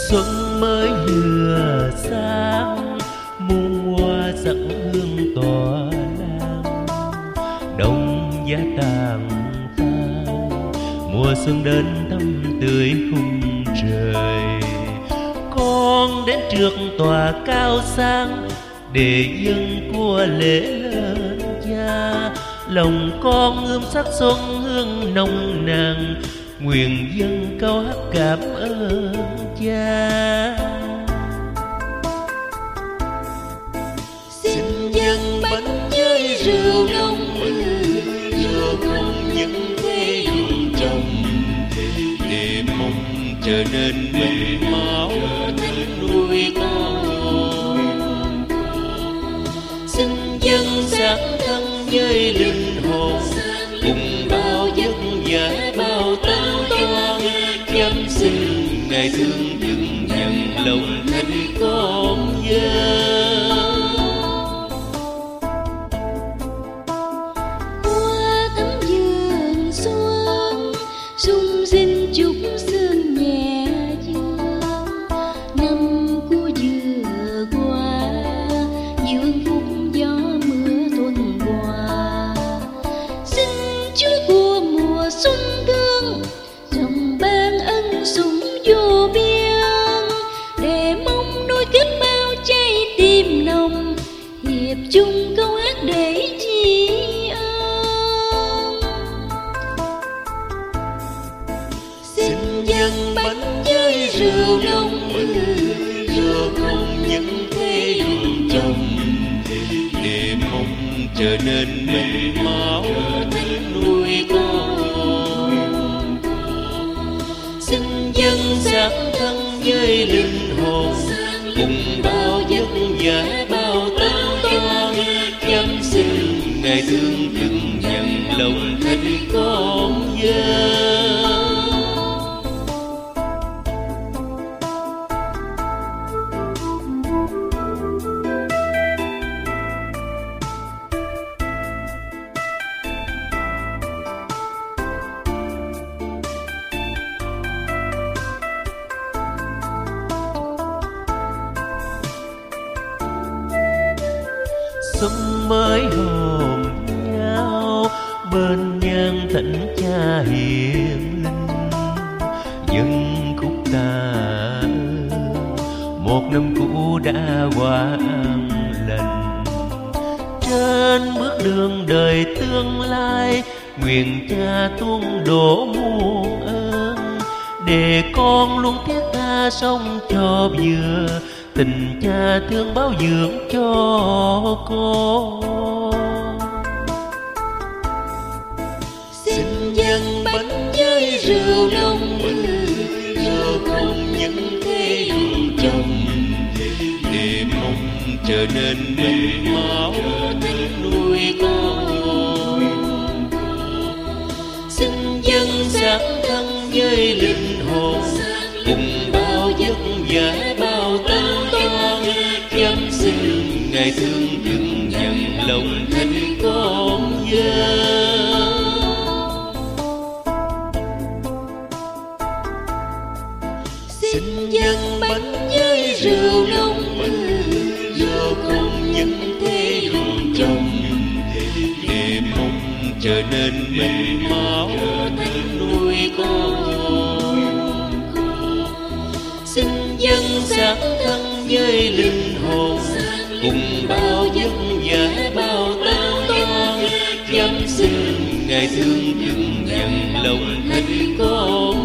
Xuân mới vừa sáng, muôn hoa sắc hương tỏa lan. Đông giá tàn tan, mùa xuân đến thăm tươi khung trời. Con đến trước tòa cao sang để dâng của lễ lên cha. Lòng con ươm sắc xuân hương nồng nàn, nguyện dâng câu hát cảm ơn cha. Xin dâng bánh với rượu nồng, rượu không những thế ruộng trồng, để mong trở nên mình máu nuôi con. Xin dâng xác thân với linh hồn, cùng bao giấc vả bao tao toan. Chăm xin ngài thương đừng nhận lòng thành con dân. Hoa thắm vườn xuân, sung sinh chúc sương nhẹ dương. Năm cũ vừa qua, dương phúc gió mưa tuần qua. Xin Chúa của mùa xuân thương, dòng ban ân sủng vô biên, để mong nối kết bao trái tim nồng, hiệp chung câu hát để tri ân. Xin dâng bánh với rượu nồng, rượu không những thế ruộng trồng, để mong trở nên mình máu nuôi con. Xin dâng xác thân với linh hồn, cùng bao giấc vả bao tao toan. Chăm xin ngài thương đừng nhận lòng thành con dân. Xuân mới hồn nhau, bên nhang thỉnh cha hiền linh. Dân khúc ta ơi, một năm cũ đã qua an lành. Trên bước đường đời tương lai, nguyện cha tuôn đổ muôn ơn, để con luôn thiết tha sống cho vừa, tình cha thương báo dưỡng cho con. Xin dâng bánh với rượu nồng, rượu không những thế ruộng trồng, để mong trở nên mình máu nuôi con. Xin dâng xác thân với linh hồn, cùng bao giấc vả bao tao toan. Chăm xin ngài thương đừng nhận lòng thành con dân. Xin dâng bánh với rượu nồng, rượu không những thế ruộng trồng, để mong trở nên mình máu nuôi con. Xin dâng xác thân với linh hồn, cùng bao giấc vả bao tao toan. Chăm xin ngài thương đừng nhận lòng thành con